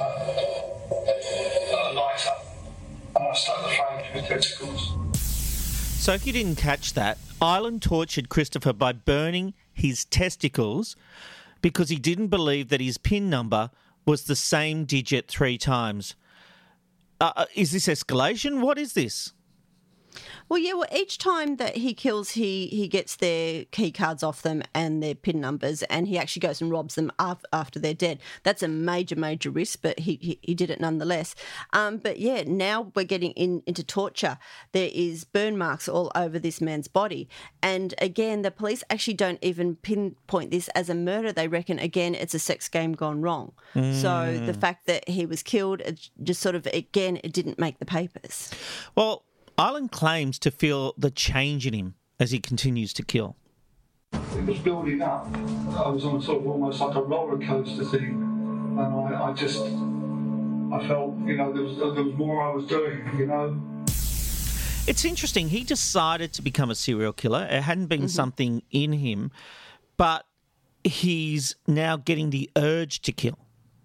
uh, a lighter and I stuck the flame to his testicles. So if you didn't catch that, Ireland tortured Christopher by burning his testicles because he didn't believe that his PIN number was the same digit three times. Uh, is this escalation? What is this? Well, yeah, well, each time that he kills, he he gets their key cards off them and their PIN numbers, and he actually goes and robs them af- after they're dead. That's a major, major risk, but he he, he did it nonetheless. Um, but yeah, now we're getting in, into torture. There is burn marks all over this man's body. And again, the police actually don't even pinpoint this as a murder. They reckon, again, it's a sex game gone wrong. Mm. So the fact that he was killed, it just sort of, again, it didn't make the papers. Well, Ireland claims to feel the change in him as he continues to kill. It was building up. I was on sort of almost like a roller coaster thing, and I, I just, I felt, you know, there was there was more I was doing, you know. It's interesting. He decided to become a serial killer. It hadn't been mm-hmm. something in him, but he's now getting the urge to kill.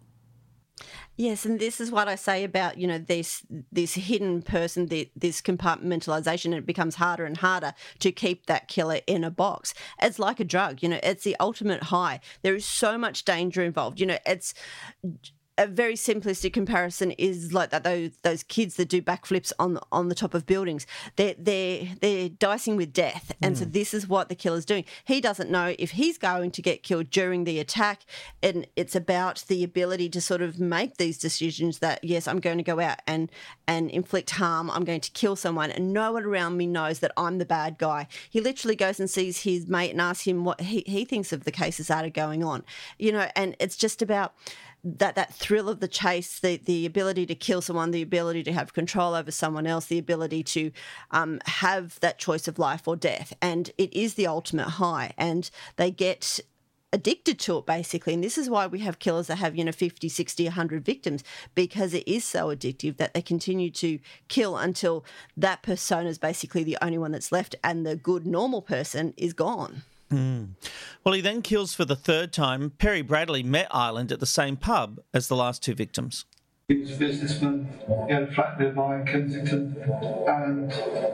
Yes, and this is what I say about, you know, this this hidden person, the, this compartmentalisation, and it becomes harder and harder to keep that killer in a box. It's like a drug, you know, it's the ultimate high. There is so much danger involved. You know, it's a very simplistic comparison is like that those those kids that do backflips on on the top of buildings. They're they're they're dicing with death, and mm. so this is what the killer's doing. He doesn't know if he's going to get killed during the attack, and it's about the ability to sort of make these decisions that yes, I'm going to go out and and inflict harm. I'm going to kill someone, and no one around me knows that I'm the bad guy. He literally goes and sees his mate and asks him what he he thinks of the cases that are going on, you know, and it's just about that that thrill of the chase, the the ability to kill someone, the ability to have control over someone else, the ability to um, have that choice of life or death. And it is the ultimate high. And they get addicted to it, basically. And this is why we have killers that have, you know, fifty, sixty, one hundred victims, because it is so addictive that they continue to kill until that persona is basically the only one that's left and the good, normal person is gone. Mm. Well, he then kills for the third time. Perry Bradley met Ireland at the same pub as the last two victims. He was a businessman. He had a flat nearby in Kensington, and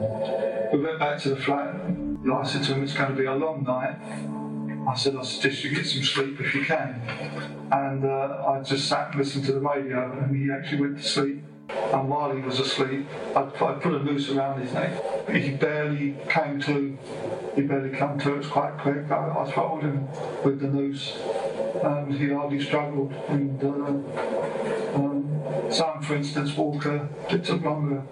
we went back to the flat. I said to him, it's going to be a long night. I said, I suggest you get some sleep if you can. And uh, I just sat and listened to the radio, and he actually went to sleep. And while he was asleep, I, I put a noose around his neck. He barely came to. He barely came to. It was quite quick. I, I throttled him with the noose, and he hardly struggled. And uh, um, some, for instance, Walker, it took longer.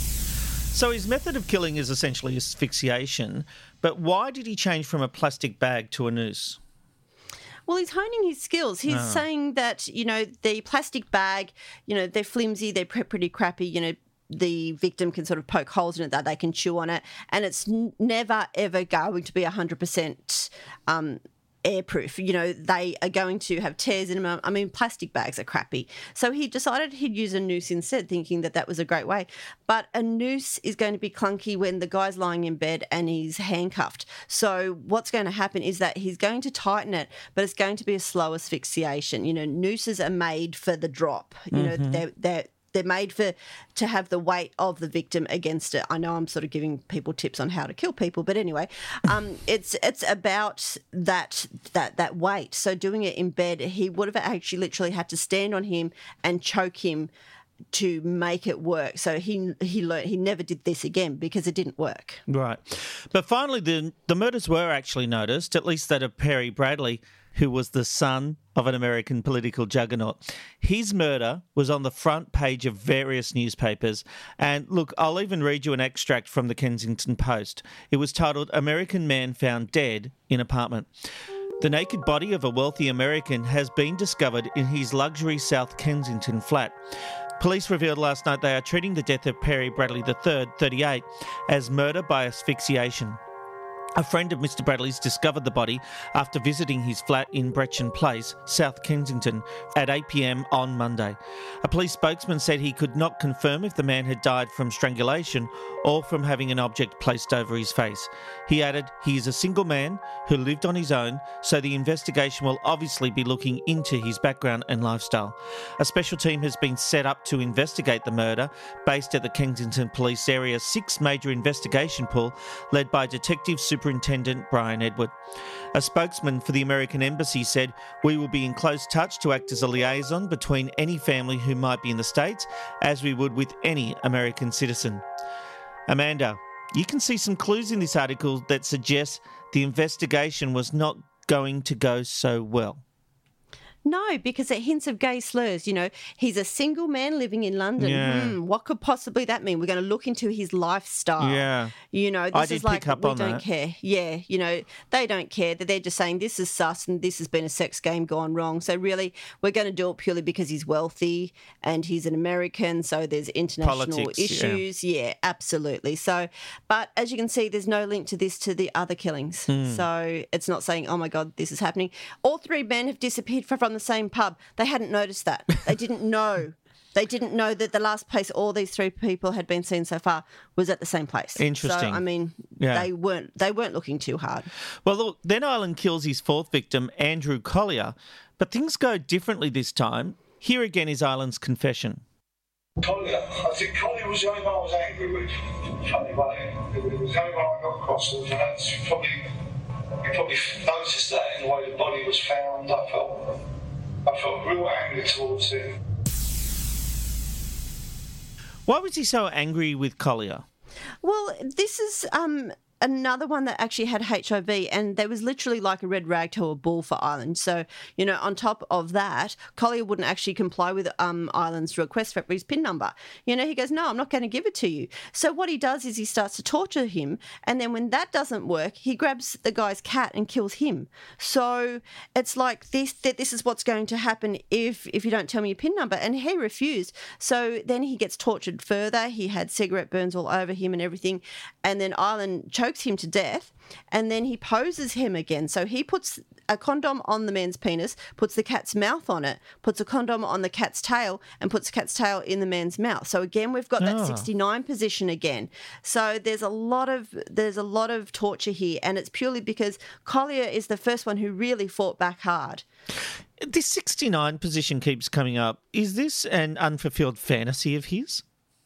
So his method of killing is essentially asphyxiation, but why did he change from a plastic bag to a noose? Well, he's honing his skills. He's Oh. saying that, you know, the plastic bag, you know, they're flimsy, they're pre- pretty crappy, you know, the victim can sort of poke holes in it, that they can chew on it, and it's n- never, ever going to be one hundred percent um, airproof. You know, they are going to have tears in them. I mean, plastic bags are crappy. So he decided he'd use a noose instead, thinking that that was a great way. But a noose is going to be clunky when the guy's lying in bed and he's handcuffed. So what's going to happen is that he's going to tighten it, but it's going to be a slow asphyxiation. You know, nooses are made for the drop. You know, Mhm. they're, they're They're made for to have the weight of the victim against it. I know I'm sort of giving people tips on how to kill people, but anyway, um, it's it's about that that that weight. So doing it in bed, he would have actually literally had to stand on him and choke him to make it work. So he he learned he never did this again because it didn't work. Right. But finally, the, the murders were actually noticed, at least that of Perry Bradley, who was the son of an American political juggernaut. His murder was on the front page of various newspapers. And look, I'll even read you an extract from the Kensington Post. It was titled, "American Man Found Dead in Apartment." The naked body of a wealthy American has been discovered in his luxury South Kensington flat. Police revealed last night they are treating the death of Perry Bradley the third, thirty-eight, as murder by asphyxiation. A friend of Mister Bradley's discovered the body after visiting his flat in Brechin Place, South Kensington, at eight p.m. on Monday. A police spokesman said he could not confirm if the man had died from strangulation or from having an object placed over his face. He added, he is a single man who lived on his own, so the investigation will obviously be looking into his background and lifestyle. A special team has been set up to investigate the murder, based at the Kensington Police Area's six major investigation pool, led by Detective Superintendent Brian Edward. A spokesman for the American Embassy said, "We will be in close touch to act as a liaison between any family who might be in the States, as we would with any American citizen." Amanda, you can see some clues in this article that suggest the investigation was not going to go so well. No, because it hints of gay slurs. You know, he's a single man living in London. Yeah. Hmm, what could possibly that mean? We're going to look into his lifestyle. Yeah. You know, this I is did like, pick up we on don't that. care. Yeah, you know, they don't care. That they're just saying this is sus and this has been a sex game gone wrong. So really, we're going to do it purely because he's wealthy and he's an American. So there's international Politics, yeah. issues. Yeah. absolutely. So, but as you can see, there's no link to this to the other killings. Hmm. So it's not saying, oh my God, this is happening. All three men have disappeared from from the same pub. They hadn't noticed that. They didn't know. They didn't know that the last place all these three people had been seen so far was at the same place. Interesting. So I mean, Yeah. they weren't they weren't looking too hard. Well, look, then Ireland kills his fourth victim, Andrew Collier, but things go differently this time. Here again is Ireland's confession. Collier, I think Collier was the only one I was angry with. Funny way, it was the only one I got across with, and that's probably you probably noticed that in the way the body was found. I felt I felt real angry towards him. Why was he so angry with Collier? Well, this is um, another one that actually had H I V, and there was literally like a red rag to a bull for Ireland. So, you know, on top of that, Collier wouldn't actually comply with um, Ireland's request for his PIN number. You know, he goes, no, I'm not going to give it to you. So what he does is he starts to torture him, and then when that doesn't work, he grabs the guy's cat and kills him. So it's like this, that this is what's going to happen if, if you don't tell me your PIN number. And he refused. So then he gets tortured further. He had cigarette burns all over him and everything. And then Ireland chokes him to death, and then he poses him again. So he puts a condom on the man's penis, puts the cat's mouth on it, puts a condom on the cat's tail, and puts the cat's tail in the man's mouth. So again, we've got that Oh. sixty-nine position again. So there's a lot of there's a lot of torture here, and it's purely because Collier is the first one who really fought back hard. This sixty-nine position keeps coming up. Is this an unfulfilled fantasy of his?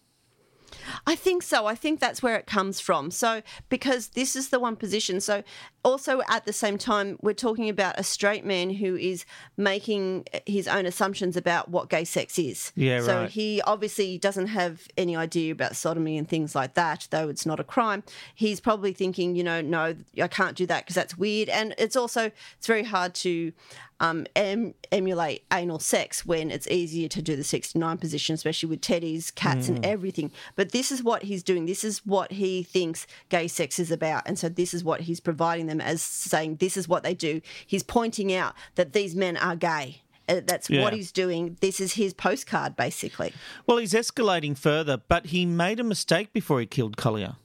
I think so. I think that's where it comes from. So, because this is the one position. So, also at the same time, we're talking about a straight man who is making his own assumptions about what gay sex is. Yeah, so right. he obviously doesn't have any idea about sodomy and things like that, though it's not a crime. He's probably thinking, you know, no, I can't do that because that's weird. And it's also, it's very hard to um, em- emulate anal sex when it's easier to do the sixty-nine position, especially with teddies, cats and Mm. everything. But this is what he's doing. This is what he thinks gay sex is about. And so this is what he's providing them as saying this is what they do. He's pointing out that these men are gay. Uh, That's Yeah. what he's doing. This is his postcard, basically. Well, he's escalating further, but he made a mistake before he killed Collier.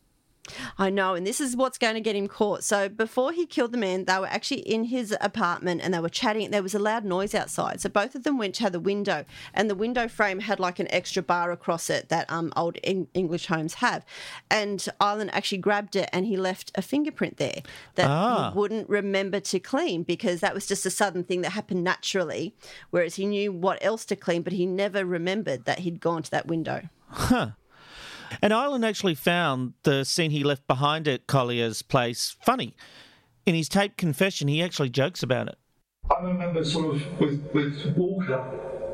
I know, and this is what's going to get him caught. So before he killed the man, they were actually in his apartment and they were chatting. There was a loud noise outside. So both of them went to the window, and the window frame had like an extra bar across it that um, old Eng- English homes have. And Ireland actually grabbed it and he left a fingerprint there that Ah. he wouldn't remember to clean because that was just a sudden thing that happened naturally, whereas he knew what else to clean, but he never remembered that he'd gone to that window. Huh. And Ireland actually found the scene he left behind at Collier's place funny. In his taped confession, he actually jokes about it. I remember sort of with, with Walker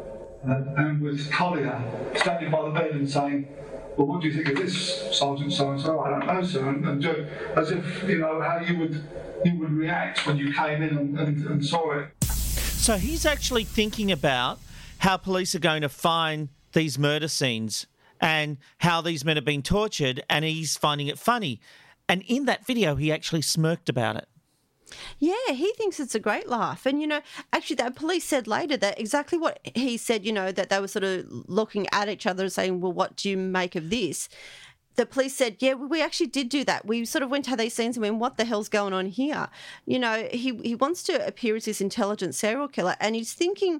and, and with Collier standing by the bed and saying, well, what do you think of this, Sergeant so-and-so? I don't know, sir. And, and joke, as if, you know, how you would you would react when you came in and, and, and saw it. So he's actually thinking about how police are going to find these murder scenes and how these men have been tortured, and he's finding it funny. And in that video, he actually smirked about it. Yeah, he thinks it's a great laugh. And, you know, actually, the police said later that exactly what he said, you know, that they were sort of looking at each other and saying, well, what do you make of this? The police said, yeah, we actually did do that. We sort of went to these scenes and went, what the hell's going on here? You know, he, he wants to appear as this intelligent serial killer, and he's thinking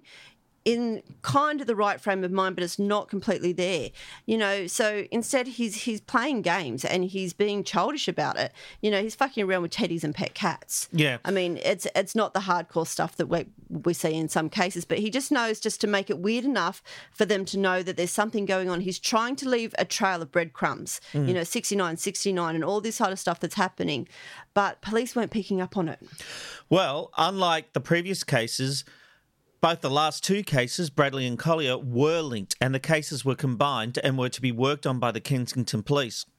in kind of the right frame of mind, but it's not completely there, you know. So instead, he's he's playing games and he's being childish about it. You know, he's fucking around with teddies and pet cats. Yeah. I mean, it's it's not the hardcore stuff that we we see in some cases, but he just knows just to make it weird enough for them to know that there's something going on. He's trying to leave a trail of breadcrumbs, Mm. you know, sixty-nine, sixty-nine, and all this sort of stuff that's happening, but police weren't picking up on it. Well, unlike the previous cases, both the last two cases, Bradley and Collier, were linked, and the cases were combined and were to be worked on by the Kensington Police.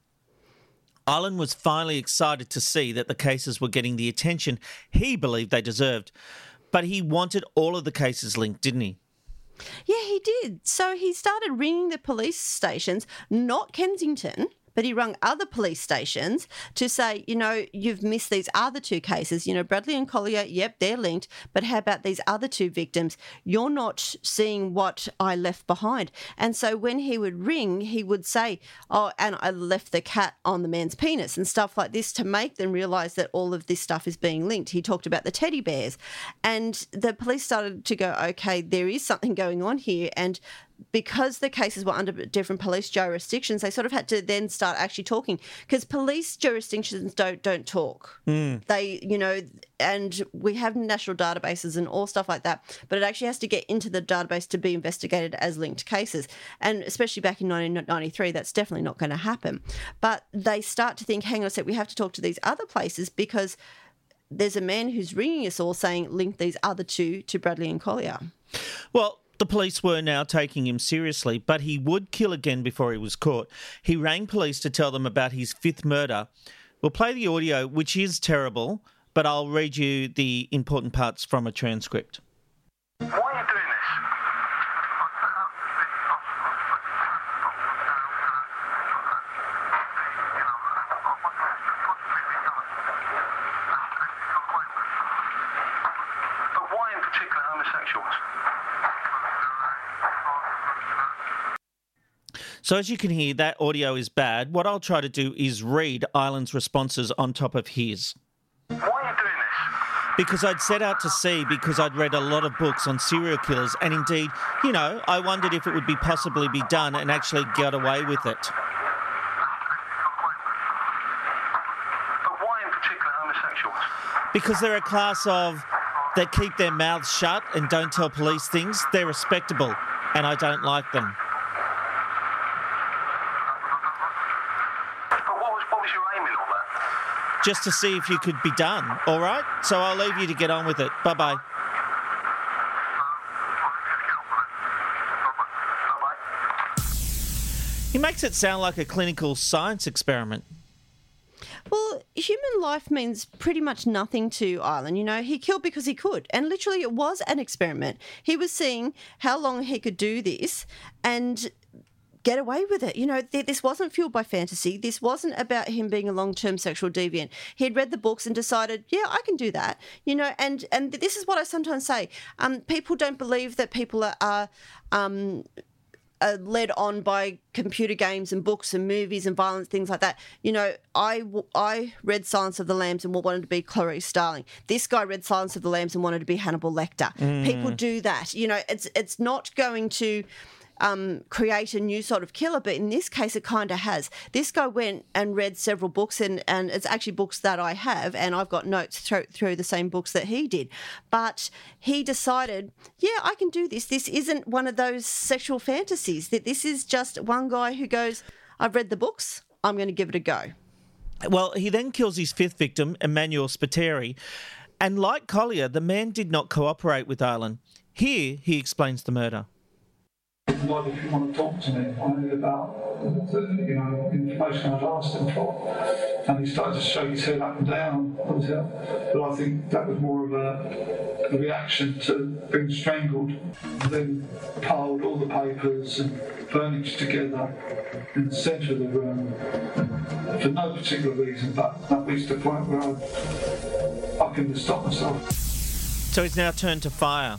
Ireland was finally excited to see that the cases were getting the attention he believed they deserved, but he wanted all of the cases linked, didn't he? Yeah, he did. So he started ringing the police stations, not Kensington, but he rung other police stations to say, you know, you've missed these other two cases. You know, Bradley and Collier, yep, they're linked, but how about these other two victims? You're not seeing what I left behind. And so when he would ring, he would say, oh, and I left the cat on the man's penis and stuff like this to make them realise that all of this stuff is being linked. He talked about the teddy bears. And the police started to go, okay, there is something going on here. And because the cases were under different police jurisdictions, they sort of had to then start actually talking, because police jurisdictions don't don't talk. Mm. They, you know, and we have national databases and all stuff like that, but it actually has to get into the database to be investigated as linked cases. And especially back in nineteen ninety-three, that's definitely not going to happen. But they start to think, hang on a sec, we have to talk to these other places because there's a man who's ringing us all saying link these other two to Bradley and Collier. Well, the police were now taking him seriously, but he would kill again before he was caught. He rang police to tell them about his fifth murder, We'll play the audio, which is terrible, but I'll read you the important parts from a transcript. Why are you doing this? But why in particular homosexuals? So as you can hear, that audio is bad. What I'll try to do is read Ireland's responses on top of his. Why are you doing this? Because I'd set out to see, because I'd read a lot of books on serial killers, and indeed, you know, I wondered if it would be possibly be done and actually get away with it. But why in particular homosexuals? Because they're a class of, they keep their mouths shut and don't tell police things. They're respectable, and I don't like them. Just to see if you could be done, all right? So I'll leave you to get on with it. Bye-bye. He makes it sound like a clinical science experiment. Well, human life means pretty much nothing to Ireland. You know, he killed because he could. And literally it was an experiment. He was seeing how long he could do this and get away with it. You know, th- this wasn't fueled by fantasy. This wasn't about him being a long-term sexual deviant. He had read the books and decided, yeah, I can do that. You know, and and this is what I sometimes say. Um, people don't believe that people are, are um, are led on by computer games and books and movies and violence, things like that. You know, I, I read Silence of the Lambs and wanted to be Clarice Starling. This guy read Silence of the Lambs and wanted to be Hannibal Lecter. Mm. People do that. You know, it's it's not going to Um, create a new sort of killer, but in this case it kind of has. This guy went and read several books, and, and it's actually books that I have, and I've got notes through, through the same books that he did. But he decided, yeah, I can do this. This isn't one of those sexual fantasies. That this is just one guy who goes, I've read the books, I'm going to give it a go. Well, he then kills his fifth victim, Emmanuel Spiteri, and like Collier, the man did not cooperate with Ireland. Here, he explains the murder. Like, if you want to talk to me, only about the, you know, information I'd asked him for. And he started to shake his head up and down. But I think that was more of a, a reaction to being strangled. And then piled all the papers and furniture together in the centre of the room for no particular reason, but that reached the point where I, I couldn't stop myself. So he's now turned to fire.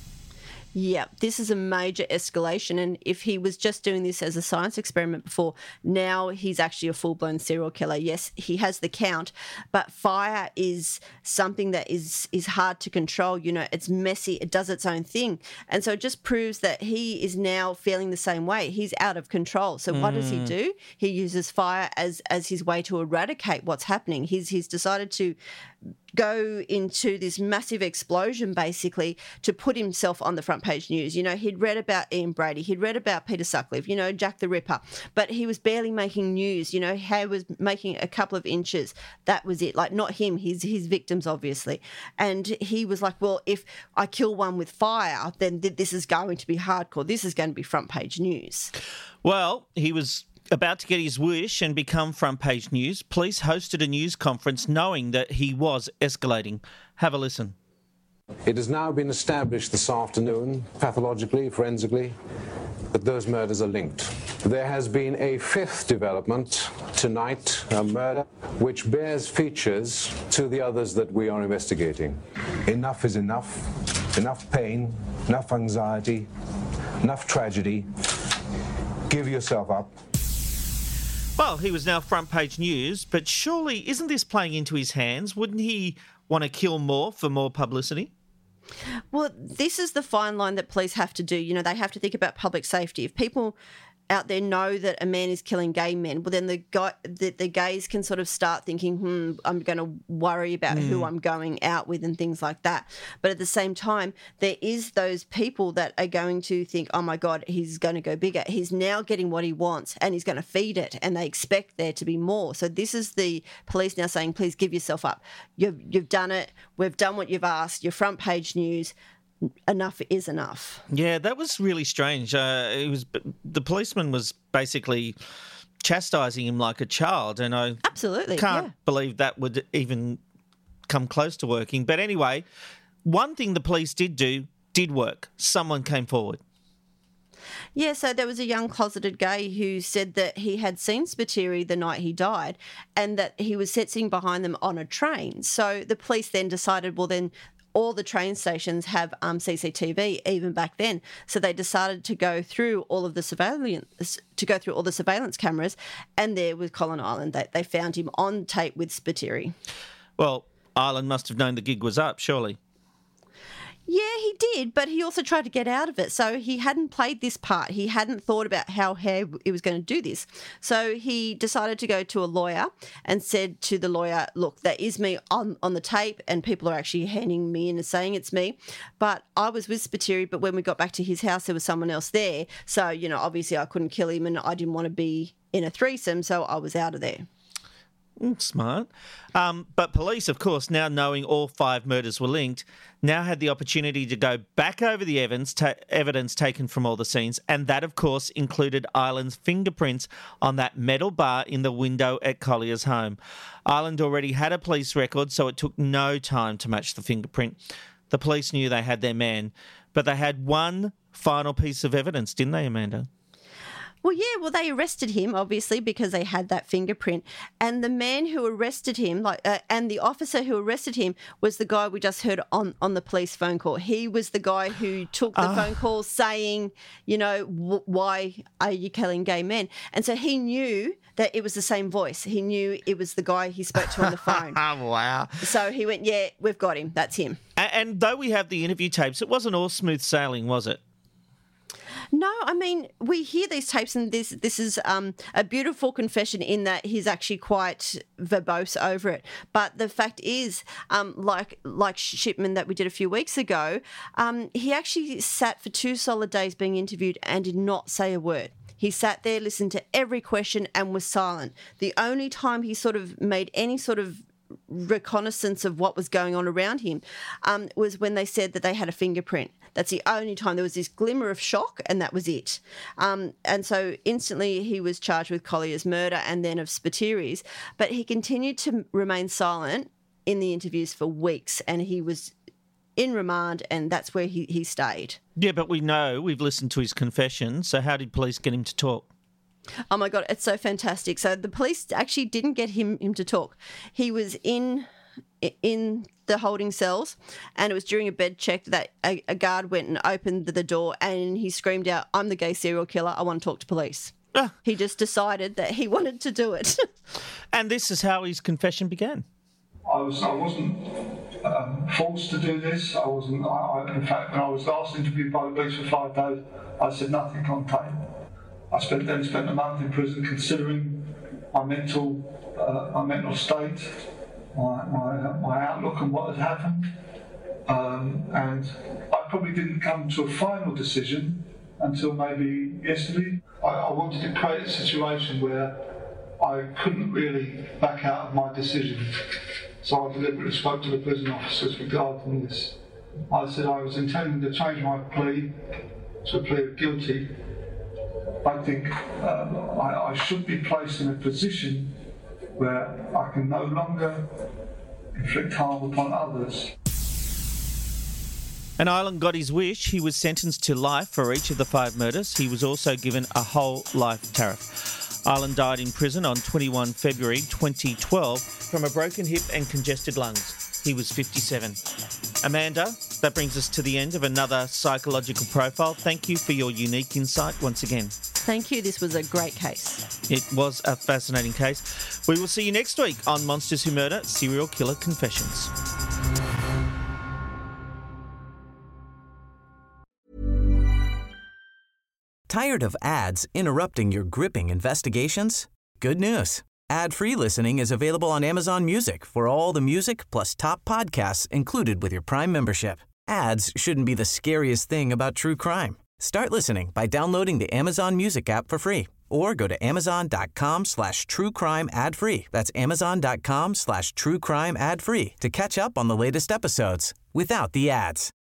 Yeah, this is a major escalation. And if he was just doing this as a science experiment before, now he's actually a full-blown serial killer. Yes, he has the count, but fire is something that is, is hard to control. You know, it's messy. It does its own thing. And so it just proves that he is now feeling the same way. He's out of control. So what mm. does he do? He uses fire as, as his way to eradicate what's happening. He's, he's decided to go into this massive explosion, basically, to put himself on the front page news. You know, he'd read about Ian Brady, he'd read about Peter Sutcliffe, you know, Jack the Ripper, but he was barely making news. You know, he was making a couple of inches. That was it. Like, not him, his his victims, obviously. And he was like, well, if I kill one with fire, then this is going to be hardcore. This is going to be front page news. Well, he was about to get his wish and become front page news. Police hosted a news conference knowing that he was escalating. Have a listen. It has now been established this afternoon, pathologically, forensically, that those murders are linked. There has been a fifth development tonight, a murder, which bears features to the others that we are investigating. Enough is enough. Enough pain, enough anxiety, enough tragedy. Give yourself up. Well, he was now front page news, but surely isn't this playing into his hands? Wouldn't he want to kill more for more publicity? Well, this is the fine line that police have to do. You know, they have to think about public safety. If people out there know that a man is killing gay men, well, then the guy, the, the gays can sort of start thinking, hmm, I'm going to worry about mm. who I'm going out with and things like that. But at the same time, there is those people that are going to think, oh my God, he's going to go bigger. He's now getting what he wants and he's going to feed it, and they expect there to be more. So this is the police now saying, please give yourself up. You've, you've done it. We've done what you've asked. Your front page news. Enough is enough. Yeah, that was really strange. Uh, it was the policeman was basically chastising him like a child, and I absolutely can't yeah. believe that would even come close to working. But anyway, one thing the police did do did work. Someone came forward. Yeah, so there was a young closeted gay who said that he had seen Spiteri the night he died and that he was sitting behind them on a train. So the police then decided, well, then all the train stations have um, C C T V even back then. So they decided to go through all of the surveillance, to go through all the surveillance cameras, and there with Colin Ireland, they, they found him on tape with Spiteri. Well, Ireland must have known the gig was up, surely. Yeah, he did, but he also tried to get out of it. So he hadn't played this part. He hadn't thought about how he was going to do this. So he decided to go to a lawyer and said to the lawyer, look, that is me on, on the tape, and people are actually handing me in and saying it's me. But I was with Spiteri, but when we got back to his house, there was someone else there. So, you know, obviously I couldn't kill him and I didn't want to be in a threesome, so I was out of there. Smart. Um, but police, of course, now knowing all five murders were linked, now had the opportunity to go back over the evidence, ta- evidence taken from all the scenes, and that, of course, included Ireland's fingerprints on that metal bar in the window at Collier's home. Ireland already had a police record, so it took no time to match the fingerprint. The police knew they had their man, but they had one final piece of evidence, didn't they, Amanda? Well, yeah, well, they arrested him, obviously, because they had that fingerprint. And the man who arrested him, like, uh, and the officer who arrested him was the guy we just heard on, on the police phone call. He was the guy who took the uh. phone call saying, you know, w- why are you killing gay men? And so he knew that it was the same voice. He knew it was the guy he spoke to on the phone. Wow. So he went, yeah, we've got him. That's him. And, and though we have the interview tapes, it wasn't all smooth sailing, was it? No, I mean, we hear these tapes and this this is um, a beautiful confession in that he's actually quite verbose over it. But the fact is, um, like like Shipman that we did a few weeks ago, um, he actually sat for two solid days being interviewed and did not say a word. He sat there, listened to every question and was silent. The only time he sort of made any sort of reconnaissance of what was going on around him um, was when they said that they had a fingerprint. That's the only time there was this glimmer of shock, and that was it. Um, and so instantly he was charged with Collier's murder and then of Spiteri's, but he continued to remain silent in the interviews for weeks, and he was in remand, and that's where he, he stayed. Yeah, but we know, we've listened to his confession, so how did police get him to talk? Oh, my God, it's so fantastic. So the police actually didn't get him, him to talk. He was in in the holding cells, and it was during a bed check that a, a guard went and opened the, the door, and he screamed out, "I'm the gay serial killer. I want to talk to police." Ah. He just decided that he wanted to do it. And this is how his confession began. I, was, I wasn't um, forced to do this. I wasn't. I, I, in fact, when I was last interviewed by the police for five days, I said nothing on tape. I spent then spent a month in prison considering my mental uh, my mental state, my, my my outlook on what had happened, um, and I probably didn't come to a final decision until maybe yesterday. I, I wanted to create a situation where I couldn't really back out of my decision, so I deliberately spoke to the prison officers regarding this. I said I was intending to change my plea to a plea of guilty. I think um, I, I should be placed in a position where I can no longer inflict harm upon others. And Ireland got his wish. He was sentenced to life for each of the five murders. He was also given a whole life tariff. Ireland died in prison on the twenty-first of February twenty twelve from a broken hip and congested lungs. He was fifty-seven. Amanda, that brings us to the end of another psychological profile. Thank you for your unique insight once again. Thank you. This was a great case. It was a fascinating case. We will see you next week on Monsters Who Murder, Serial Killer Confessions. Tired of ads interrupting your gripping investigations? Good news. Ad-free listening is available on Amazon Music for all the music plus top podcasts included with your Prime membership. Ads shouldn't be the scariest thing about true crime. Start listening by downloading the Amazon Music app for free or go to amazon.com slash true crime ad free. That's amazon.com slash true crime ad free to catch up on the latest episodes without the ads.